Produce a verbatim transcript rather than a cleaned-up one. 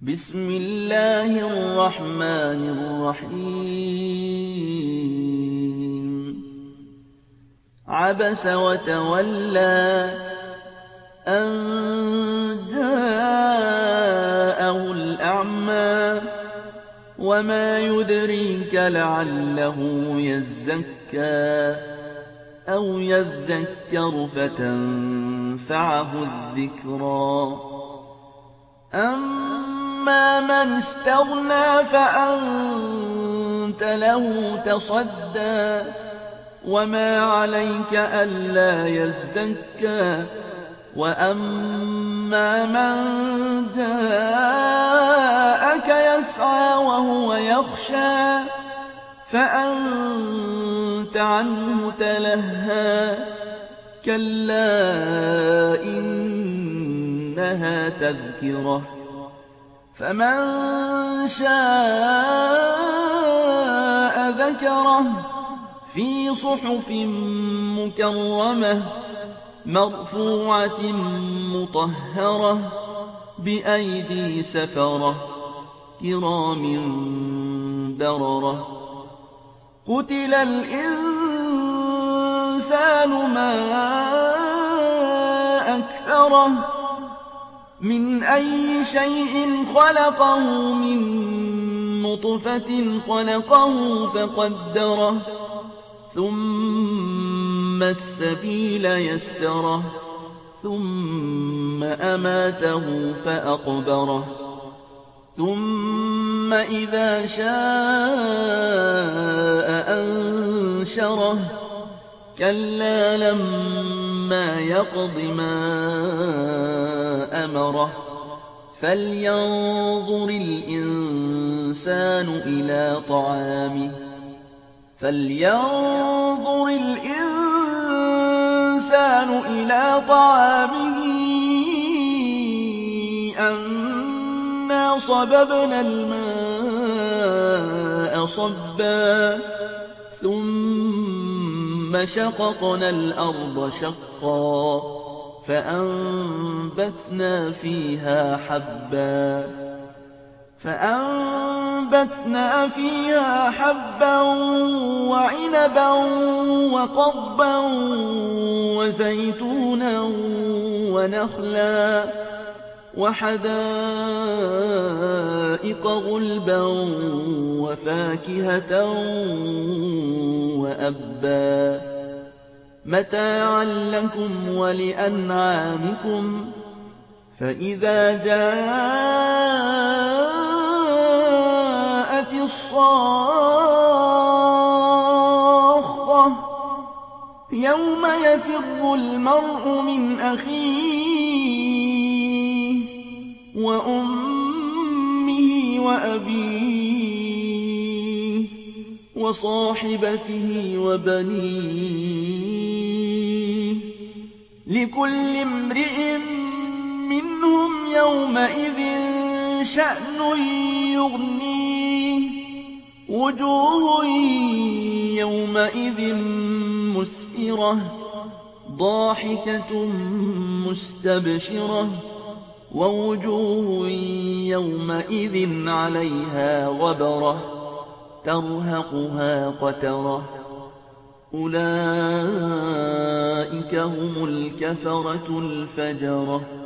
بسم الله الرحمن الرحيم عبس وتولى أن جاءه الأعمى وما يدريك لعله يزكى أو يذكر فتنفعه الذكرى أما من استغنى فأنت له تصدى وما عليك ألا يزكى وأما من جاءك يسعى وهو يخشى فأنت عنه تلهى كلا إنها تذكرة فمن شاء ذكره في صحف مكرمة مرفوعة مطهرة بأيدي سفرة كرام بررة قتل الإنسان ما أكفره من أي شيء خلقه من نطفة خلقه فقدره ثم السبيل يسره ثم أماته فأقبره ثم إذا شاء أنشره كلا لما يقض ما أمره فلينظر الإنسان إلى طعامه فلينظر الإنسان إلى طعامه أنا صببنا الماء صبا ثم شققنا الأرض شقا فأنبتنا فيها حبا فأنبتنا فيها حبا وعنبا وقضبا وزيتونا ونخلا وحدائق غلبا وفاكهة وأبا متاعا لكم ولأنعامكم فإذا جاءت الصاخة يوم يفر المرء من أخيه وأمه وأبيه وصاحبته وبنيه لكل امرئ منهم يومئذ شأن يغنيه وجوه يومئذ مسفرة ضاحكة مستبشرة ووجوه يومئذ عليها غبرة ترهقها قترة أولئك هم الكفرة الفجرة.